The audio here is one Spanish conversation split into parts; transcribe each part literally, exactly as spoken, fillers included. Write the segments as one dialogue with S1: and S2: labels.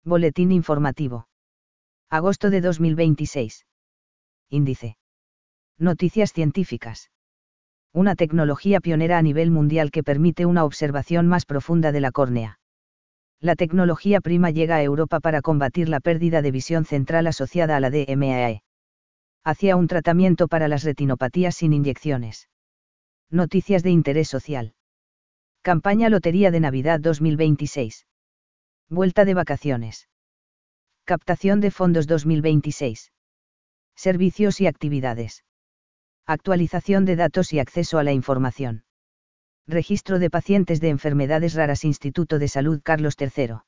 S1: Boletín informativo. Agosto de dos mil veintiséis. Índice. Noticias científicas. Una tecnología pionera a nivel mundial que permite una observación más profunda de la córnea. La tecnología Prima llega a Europa para combatir la pérdida de visión central asociada a la D M A E. Hacia un tratamiento para las retinopatías sin inyecciones. Noticias de interés social. Campaña Lotería de Navidad dos mil veintiséis. Vuelta de vacaciones. Captación de fondos dos mil veintiséis. Servicios y actividades. Actualización de datos y acceso a la información. Registro de pacientes de enfermedades raras Instituto de Salud Carlos tercero.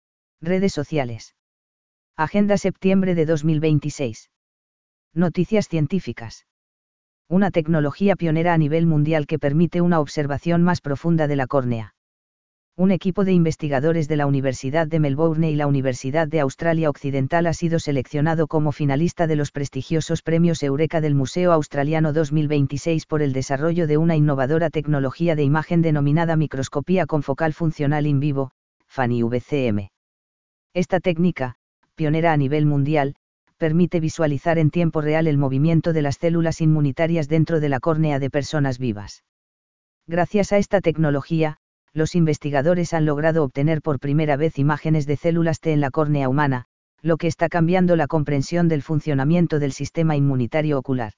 S1: Redes sociales. Agenda septiembre de dos mil veintiséis. Noticias científicas. Una tecnología pionera a nivel mundial que permite una observación más profunda de la córnea. Un equipo de investigadores de la Universidad de Melbourne y la Universidad de Australia Occidental ha sido seleccionado como finalista de los prestigiosos premios Eureka del Museo Australiano dos mil veintiséis por el desarrollo de una innovadora tecnología de imagen denominada microscopía confocal funcional in vivo, FANI-V C M. Esta técnica, pionera a nivel mundial, permite visualizar en tiempo real el movimiento de las células inmunitarias dentro de la córnea de personas vivas. Gracias a esta tecnología, los investigadores han logrado obtener por primera vez imágenes de células T en la córnea humana, lo que está cambiando la comprensión del funcionamiento del sistema inmunitario ocular.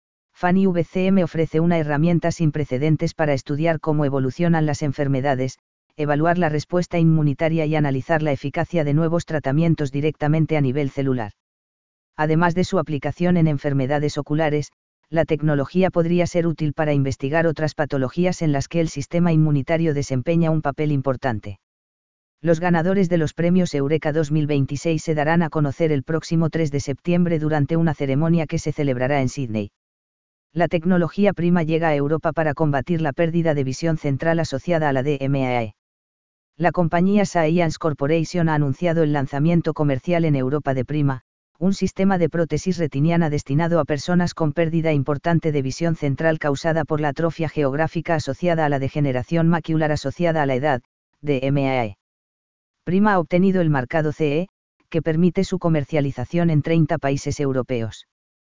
S1: FANI-V C M ofrece una herramienta sin precedentes para estudiar cómo evolucionan las enfermedades, evaluar la respuesta inmunitaria y analizar la eficacia de nuevos tratamientos directamente a nivel celular. Además de su aplicación en enfermedades oculares, la tecnología podría ser útil para investigar otras patologías en las que el sistema inmunitario desempeña un papel importante. Los ganadores de los premios Eureka dos mil veintiséis se darán a conocer el próximo tres de septiembre durante una ceremonia que se celebrará en Sídney. La tecnología Prima llega a Europa para combatir la pérdida de visión central asociada a la D M A E. La compañía Science Corporation ha anunciado el lanzamiento comercial en Europa de Prima, un sistema de prótesis retiniana destinado a personas con pérdida importante de visión central causada por la atrofia geográfica asociada a la degeneración macular asociada a la edad, D M A E. Prima ha obtenido el marcado C E, que permite su comercialización en treinta países europeos.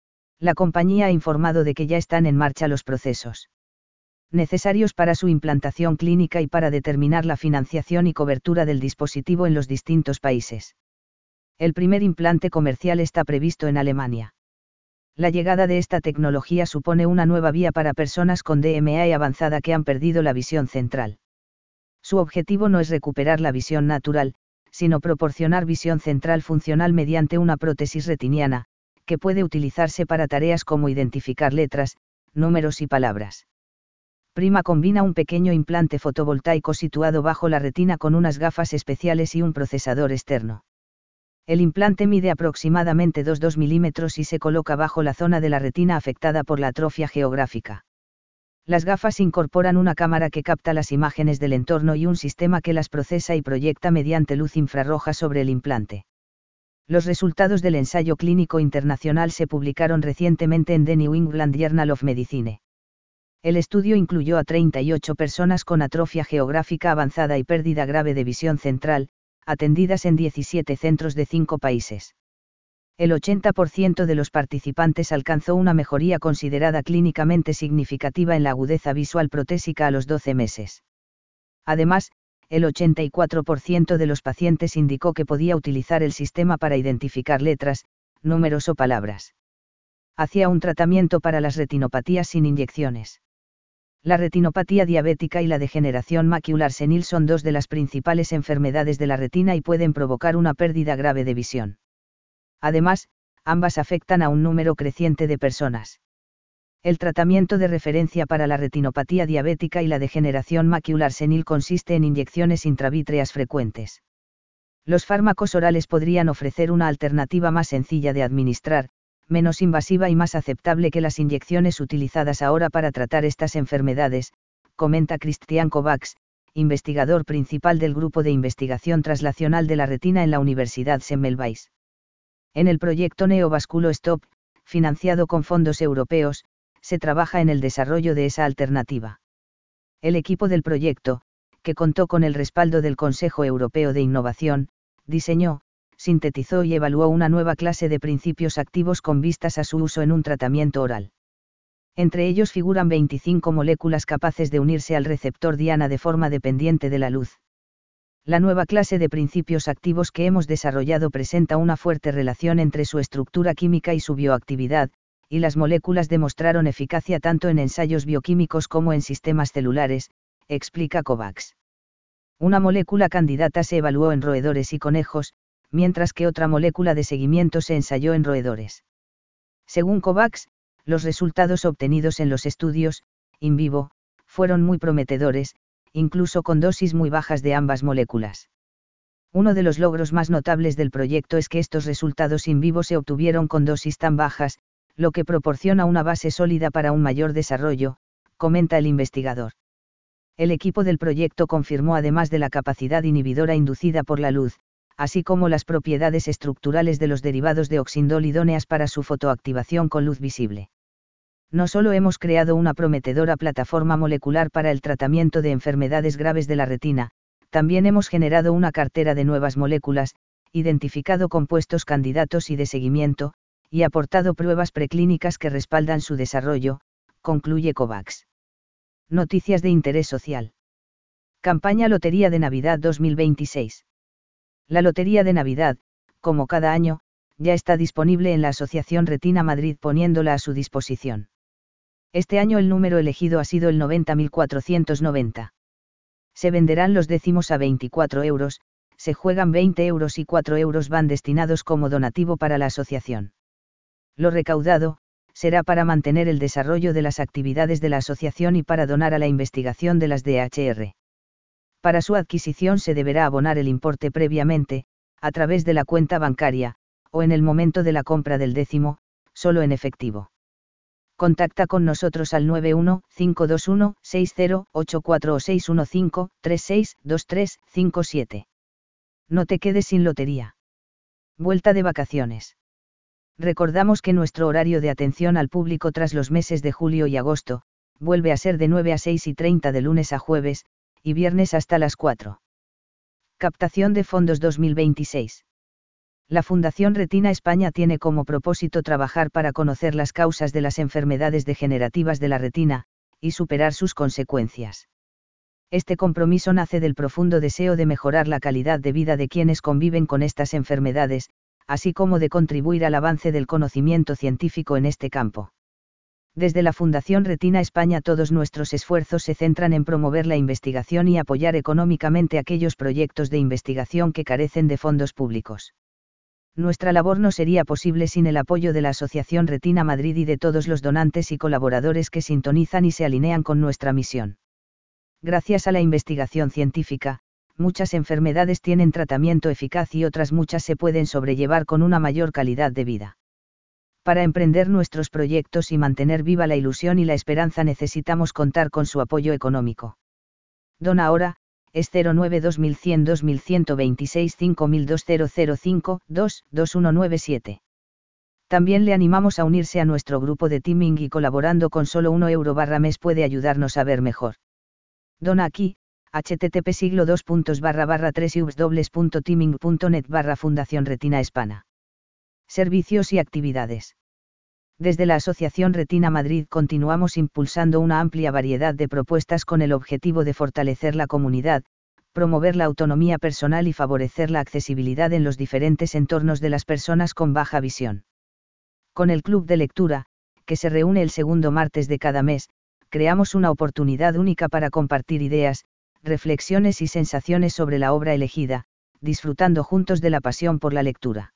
S1: La compañía ha informado de que ya están en marcha los procesos necesarios para su implantación clínica y para determinar la financiación y cobertura del dispositivo en los distintos países. El primer implante comercial está previsto en Alemania. La llegada de esta tecnología supone una nueva vía para personas con D M A E avanzada que han perdido la visión central. Su objetivo no es recuperar la visión natural, sino proporcionar visión central funcional mediante una prótesis retiniana, que puede utilizarse para tareas como identificar letras, números y palabras. Prima combina un pequeño implante fotovoltaico situado bajo la retina con unas gafas especiales y un procesador externo. El implante mide aproximadamente dos coma dos milímetros y se coloca bajo la zona de la retina afectada por la atrofia geográfica. Las gafas incorporan una cámara que capta las imágenes del entorno y un sistema que las procesa y proyecta mediante luz infrarroja sobre el implante. Los resultados del ensayo clínico internacional se publicaron recientemente en The New England Journal of Medicine. El estudio incluyó a treinta y ocho personas con atrofia geográfica avanzada y pérdida grave de visión central, atendidas en diecisiete centros de cinco países. El ochenta por ciento de los participantes alcanzó una mejoría considerada clínicamente significativa en la agudeza visual protésica a los doce meses. Además, el ochenta y cuatro por ciento de los pacientes indicó que podía utilizar el sistema para identificar letras, números o palabras. Hacia un tratamiento para las retinopatías sin inyecciones. La retinopatía diabética y la degeneración macular senil son dos de las principales enfermedades de la retina y pueden provocar una pérdida grave de visión. Además, ambas afectan a un número creciente de personas. El tratamiento de referencia para la retinopatía diabética y la degeneración macular senil consiste en inyecciones intravítreas frecuentes. Los fármacos orales podrían ofrecer una alternativa más sencilla de administrar, menos invasiva y más aceptable que las inyecciones utilizadas ahora para tratar estas enfermedades, comenta Christian Kovacs, investigador principal del Grupo de Investigación Translacional de la Retina en la Universidad Semmelweis. En el proyecto Neovasculo Stop, financiado con fondos europeos, se trabaja en el desarrollo de esa alternativa. El equipo del proyecto, que contó con el respaldo del Consejo Europeo de Innovación, diseñó, sintetizó y evaluó una nueva clase de principios activos con vistas a su uso en un tratamiento oral. Entre ellos figuran veinticinco moléculas capaces de unirse al receptor diana de forma dependiente de la luz. La nueva clase de principios activos que hemos desarrollado presenta una fuerte relación entre su estructura química y su bioactividad, y las moléculas demostraron eficacia tanto en ensayos bioquímicos como en sistemas celulares, explica Kovacs. Una molécula candidata se evaluó en roedores y conejos, mientras que otra molécula de seguimiento se ensayó en roedores. Según Kovacs, los resultados obtenidos en los estudios, in vivo, fueron muy prometedores, incluso con dosis muy bajas de ambas moléculas. Uno de los logros más notables del proyecto es que estos resultados in vivo se obtuvieron con dosis tan bajas, lo que proporciona una base sólida para un mayor desarrollo, comenta el investigador. El equipo del proyecto confirmó además de la capacidad inhibidora inducida por la luz, así como las propiedades estructurales de los derivados de oxindol idóneas para su fotoactivación con luz visible. No solo hemos creado una prometedora plataforma molecular para el tratamiento de enfermedades graves de la retina, también hemos generado una cartera de nuevas moléculas, identificado compuestos candidatos y de seguimiento, y aportado pruebas preclínicas que respaldan su desarrollo, concluye Kovacs. Noticias de interés social. Campaña Lotería de Navidad dos mil veintiséis. La Lotería de Navidad, como cada año, ya está disponible en la Asociación Retina Madrid poniéndola a su disposición. Este año el número elegido ha sido el noventa mil cuatrocientos noventa. Se venderán los décimos a veinticuatro euros, se juegan veinte euros y cuatro euros van destinados como donativo para la asociación. Lo recaudado, será para mantener el desarrollo de las actividades de la asociación y para donar a la investigación de las D H R. Para su adquisición se deberá abonar el importe previamente, a través de la cuenta bancaria, o en el momento de la compra del décimo, solo en efectivo. Contacta con nosotros al nueve uno cinco dos uno seis cero ocho cuatro o seis uno cinco tres seis dos tres cinco siete. No te quedes sin lotería. Vuelta de vacaciones. Recordamos que nuestro horario de atención al público tras los meses de julio y agosto, vuelve a ser de nueve a seis y treinta de lunes a jueves, y viernes hasta las cuatro. Captación de fondos dos mil veintiséis. La Fundación Retina España tiene como propósito trabajar para conocer las causas de las enfermedades degenerativas de la retina, y superar sus consecuencias. Este compromiso nace del profundo deseo de mejorar la calidad de vida de quienes conviven con estas enfermedades, así como de contribuir al avance del conocimiento científico en este campo. Desde la Fundación Retina España todos nuestros esfuerzos se centran en promover la investigación y apoyar económicamente aquellos proyectos de investigación que carecen de fondos públicos. Nuestra labor no sería posible sin el apoyo de la Asociación Retina Madrid y de todos los donantes y colaboradores que sintonizan y se alinean con nuestra misión. Gracias a la investigación científica, muchas enfermedades tienen tratamiento eficaz y otras muchas se pueden sobrellevar con una mayor calidad de vida. Para emprender nuestros proyectos y mantener viva la ilusión y la esperanza necesitamos contar con su apoyo económico. Dona ahora, es cero nueve dos mil cien dos mil ciento veintiséis cinco mil dos cero cero cinco dos dos uno nueve siete. También le animamos a unirse a nuestro grupo de Teaming y colaborando con solo uno euro barra mes puede ayudarnos a ver mejor. Dona aquí, http siglo dos puntos barra barra tres punto teaming punto net barra Fundación Retina España. Servicios y actividades. Desde la Asociación Retina Madrid continuamos impulsando una amplia variedad de propuestas con el objetivo de fortalecer la comunidad, promover la autonomía personal y favorecer la accesibilidad en los diferentes entornos de las personas con baja visión. Con el Club de Lectura, que se reúne el segundo martes de cada mes, creamos una oportunidad única para compartir ideas, reflexiones y sensaciones sobre la obra elegida, disfrutando juntos de la pasión por la lectura.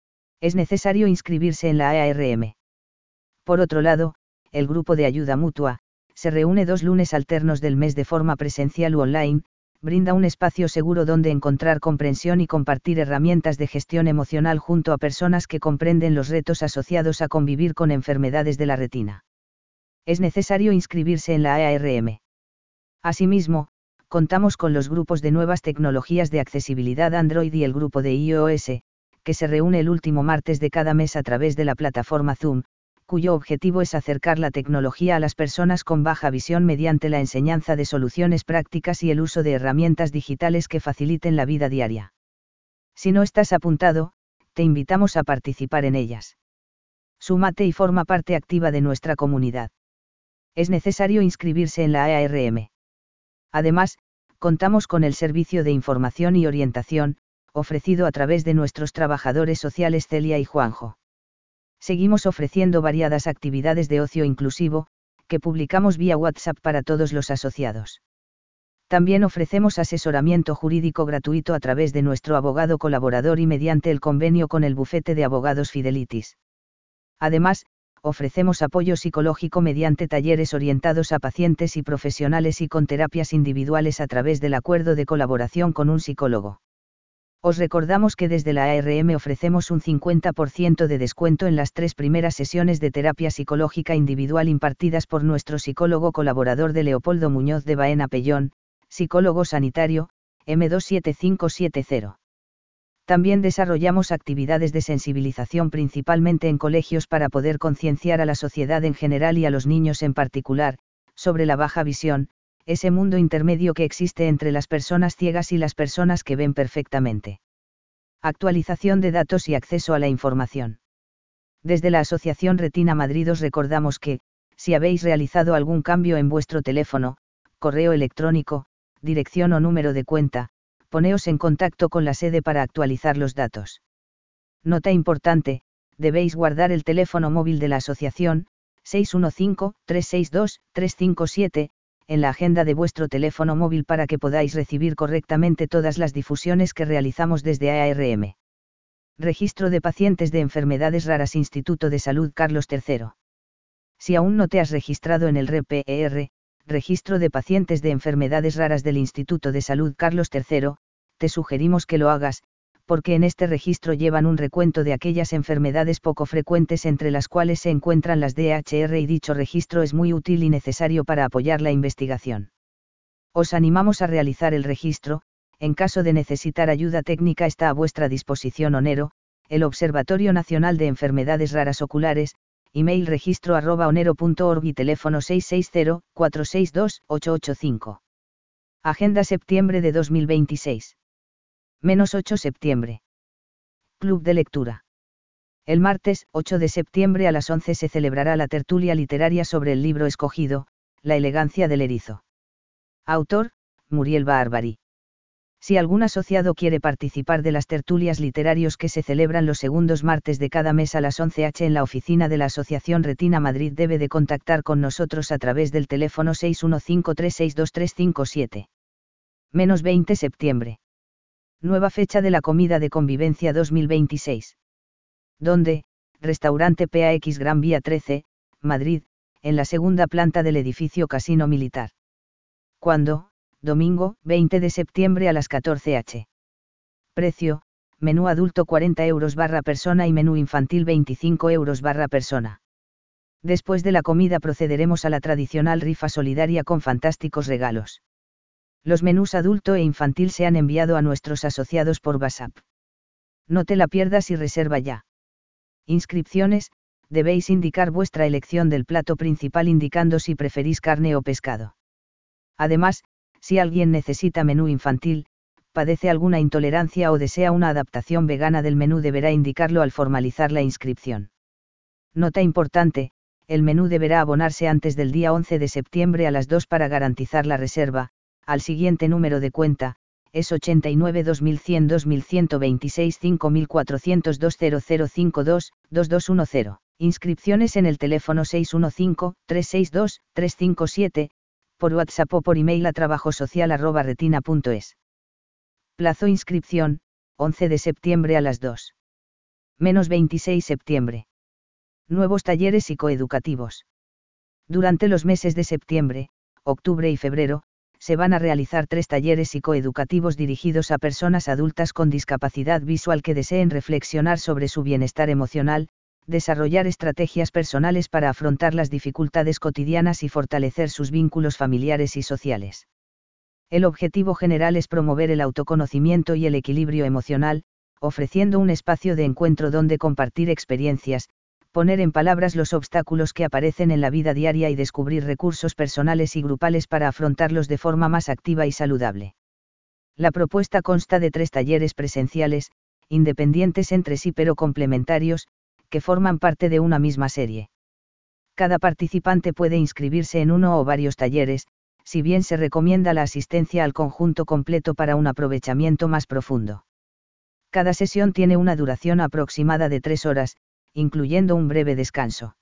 S1: Es necesario inscribirse en la A R M. Por otro lado, el grupo de ayuda mutua, se reúne dos lunes alternos del mes de forma presencial u online, brinda un espacio seguro donde encontrar comprensión y compartir herramientas de gestión emocional junto a personas que comprenden los retos asociados a convivir con enfermedades de la retina. Es necesario inscribirse en la A R M. Asimismo, contamos con los grupos de nuevas tecnologías de accesibilidad Android y el grupo de iOS, que se reúne el último martes de cada mes a través de la plataforma Zoom, cuyo objetivo es acercar la tecnología a las personas con baja visión mediante la enseñanza de soluciones prácticas y el uso de herramientas digitales que faciliten la vida diaria. Si no estás apuntado, te invitamos a participar en ellas. Súmate y forma parte activa de nuestra comunidad. Es necesario inscribirse en la A R M. Además, contamos con el servicio de información y orientación, ofrecido a través de nuestros trabajadores sociales Celia y Juanjo. Seguimos ofreciendo variadas actividades de ocio inclusivo, que publicamos vía WhatsApp para todos los asociados. También ofrecemos asesoramiento jurídico gratuito a través de nuestro abogado colaborador y mediante el convenio con el bufete de abogados Fidelitis. Además, ofrecemos apoyo psicológico mediante talleres orientados a pacientes y profesionales y con terapias individuales a través del acuerdo de colaboración con un psicólogo. Os recordamos que desde la A R M ofrecemos un cincuenta por ciento de descuento en las tres primeras sesiones de terapia psicológica individual impartidas por nuestro psicólogo colaborador de Leopoldo Muñoz de Baena Pellón, psicólogo sanitario, eme dos siete cinco siete cero. También desarrollamos actividades de sensibilización principalmente en colegios para poder concienciar a la sociedad en general y a los niños en particular, sobre la baja visión, ese mundo intermedio que existe entre las personas ciegas y las personas que ven perfectamente. Actualización de datos y acceso a la información. Desde la Asociación Retina Madrid os recordamos que, si habéis realizado algún cambio en vuestro teléfono, correo electrónico, dirección o número de cuenta, poneos en contacto con la sede para actualizar los datos. Nota importante, debéis guardar el teléfono móvil de la asociación, seis uno cinco, tres seis dos, tres cinco siete, en la agenda de vuestro teléfono móvil para que podáis recibir correctamente todas las difusiones que realizamos desde A R M. Registro de pacientes de enfermedades raras Instituto de Salud Carlos tercero. Si aún no te has registrado en el R P E R, Registro de Pacientes de Enfermedades Raras del Instituto de Salud Carlos tercero, te sugerimos que lo hagas, porque en este registro llevan un recuento de aquellas enfermedades poco frecuentes entre las cuales se encuentran las D H R y dicho registro es muy útil y necesario para apoyar la investigación. Os animamos a realizar el registro, en caso de necesitar ayuda técnica está a vuestra disposición Onero, el Observatorio Nacional de Enfermedades Raras Oculares, email registro arroba onero punto org y teléfono seis seis cero, cuatro seis dos, ocho ocho cinco. Agenda septiembre de dos mil veintiséis. Menos ocho de septiembre. Club de lectura. El martes, ocho de septiembre a las once se celebrará la tertulia literaria sobre el libro escogido, La elegancia del erizo. Autor, Muriel Barbary. Si algún asociado quiere participar de las tertulias literarios que se celebran los segundos martes de cada mes a las once horas en la oficina de la Asociación Retina Madrid debe de contactar con nosotros a través del teléfono seis uno cinco, tres seis dos, tres cinco siete. Menos veinte de septiembre. Nueva fecha de la comida de convivencia dos mil veintiséis. Donde, Restaurante P A X Gran Vía trece, Madrid, en la segunda planta del edificio Casino Militar. ¿Cuándo? Domingo, veinte de septiembre a las catorce horas. Precio, menú adulto cuarenta euros barra persona y menú infantil veinticinco euros barra persona. Después de la comida procederemos a la tradicional rifa solidaria con fantásticos regalos. Los menús adulto e infantil se han enviado a nuestros asociados por WhatsApp. No te la pierdas y reserva ya. Inscripciones, debéis indicar vuestra elección del plato principal indicando si preferís carne o pescado. Además, si alguien necesita menú infantil, padece alguna intolerancia o desea una adaptación vegana del menú deberá indicarlo al formalizar la inscripción. Nota importante, el menú deberá abonarse antes del día once de septiembre a las dos para garantizar la reserva, al siguiente número de cuenta, es ochenta y nueve dos mil cien dos mil ciento veintiséis cinco mil cuatrocientos dos cero cero cinco dos, dos dos uno cero. Inscripciones en el teléfono seis uno cinco, tres seis dos, tres cinco siete, por WhatsApp o por email a trabajosocial arroba retina punto es. Plazo inscripción, once de septiembre a las dos. Menos veintiséis de septiembre. Nuevos talleres psicoeducativos. Durante los meses de septiembre, octubre y febrero, se van a realizar tres talleres psicoeducativos dirigidos a personas adultas con discapacidad visual que deseen reflexionar sobre su bienestar emocional, desarrollar estrategias personales para afrontar las dificultades cotidianas y fortalecer sus vínculos familiares y sociales. El objetivo general es promover el autoconocimiento y el equilibrio emocional, ofreciendo un espacio de encuentro donde compartir experiencias, poner en palabras los obstáculos que aparecen en la vida diaria y descubrir recursos personales y grupales para afrontarlos de forma más activa y saludable. La propuesta consta de tres talleres presenciales, independientes entre sí pero complementarios, que forman parte de una misma serie. Cada participante puede inscribirse en uno o varios talleres, si bien se recomienda la asistencia al conjunto completo para un aprovechamiento más profundo. Cada sesión tiene una duración aproximada de tres horas, incluyendo un breve descanso.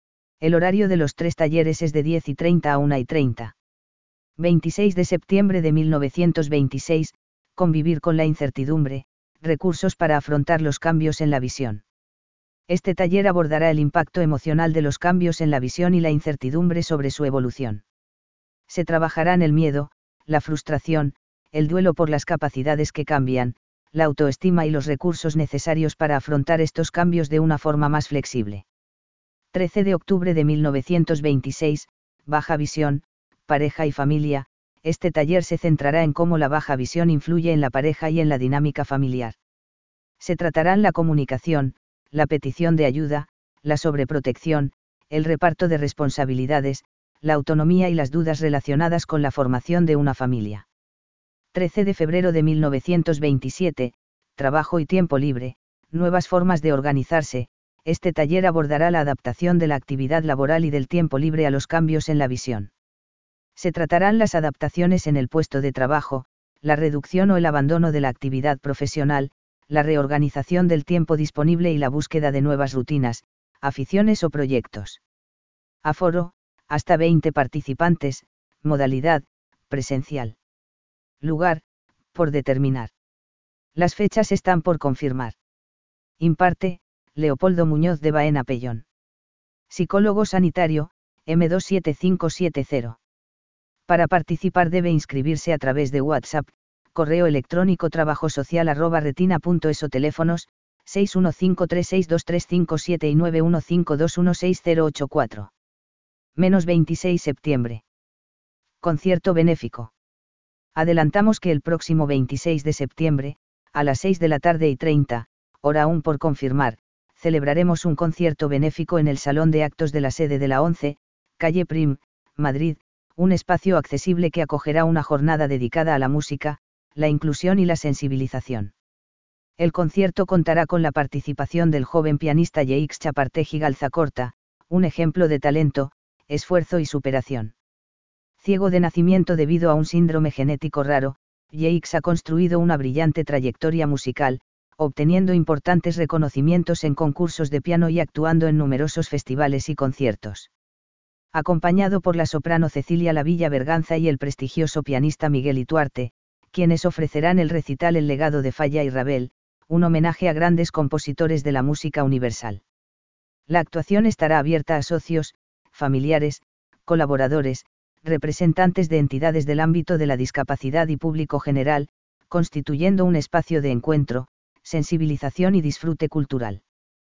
S1: El horario de los tres talleres es de diez y treinta a una y treinta. veintiséis de septiembre de mil novecientos veintiséis, Convivir con la incertidumbre, recursos para afrontar los cambios en la visión. Este taller abordará el impacto emocional de los cambios en la visión y la incertidumbre sobre su evolución. Se trabajarán el miedo, la frustración, el duelo por las capacidades que cambian, la autoestima y los recursos necesarios para afrontar estos cambios de una forma más flexible. trece de octubre de mil novecientos veintiséis, Baja visión, pareja y familia. Este taller se centrará en cómo la baja visión influye en la pareja y en la dinámica familiar. Se tratarán la comunicación, la petición de ayuda, la sobreprotección, el reparto de responsabilidades, la autonomía y las dudas relacionadas con la formación de una familia. trece de febrero de mil novecientos veintisiete, Trabajo y tiempo libre, nuevas formas de organizarse. Este taller abordará la adaptación de la actividad laboral y del tiempo libre a los cambios en la visión. Se tratarán las adaptaciones en el puesto de trabajo, la reducción o el abandono de la actividad profesional, la reorganización del tiempo disponible y la búsqueda de nuevas rutinas, aficiones o proyectos. Aforo, hasta veinte participantes, modalidad, presencial. Lugar, por determinar. Las fechas están por confirmar. Imparte, Leopoldo Muñoz de Baena Pellón. Psicólogo sanitario, eme dos siete cinco siete cero. Para participar debe inscribirse a través de WhatsApp, correo electrónico trabajosocial arroba retina punto es o teléfonos, seis uno cinco tres seis dos tres cinco siete y nueve uno cinco dos uno seis cero ocho cuatro. Menos veintiséis de septiembre. Concierto benéfico. Adelantamos que el próximo veintiséis de septiembre, a las seis de la tarde y treinta, hora aún por confirmar, celebraremos un concierto benéfico en el Salón de Actos de la sede de la once, calle Prim, Madrid, un espacio accesible que acogerá una jornada dedicada a la música, la inclusión y la sensibilización. El concierto contará con la participación del joven pianista Yeix Chapartegi Galzacorta, un ejemplo de talento, esfuerzo y superación. Ciego de nacimiento debido a un síndrome genético raro, Yeix ha construido una brillante trayectoria musical, obteniendo importantes reconocimientos en concursos de piano y actuando en numerosos festivales y conciertos. Acompañado por la soprano Cecilia Lavilla Berganza y el prestigioso pianista Miguel Ituarte, quienes ofrecerán el recital El legado de Falla y Ravel, un homenaje a grandes compositores de la música universal. La actuación estará abierta a socios, familiares, colaboradores, representantes de entidades del ámbito de la discapacidad y público general, constituyendo un espacio de encuentro, sensibilización y disfrute cultural.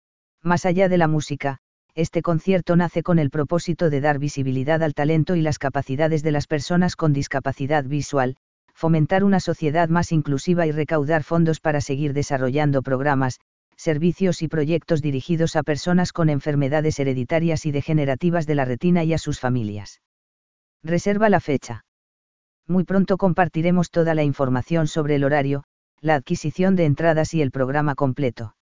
S1: Más allá de la música, este concierto nace con el propósito de dar visibilidad al talento y las capacidades de las personas con discapacidad visual, fomentar una sociedad más inclusiva y recaudar fondos para seguir desarrollando programas, servicios y proyectos dirigidos a personas con enfermedades hereditarias y degenerativas de la retina y a sus familias. Reserva la fecha. Muy pronto compartiremos toda la información sobre el horario, la adquisición de entradas y el programa completo.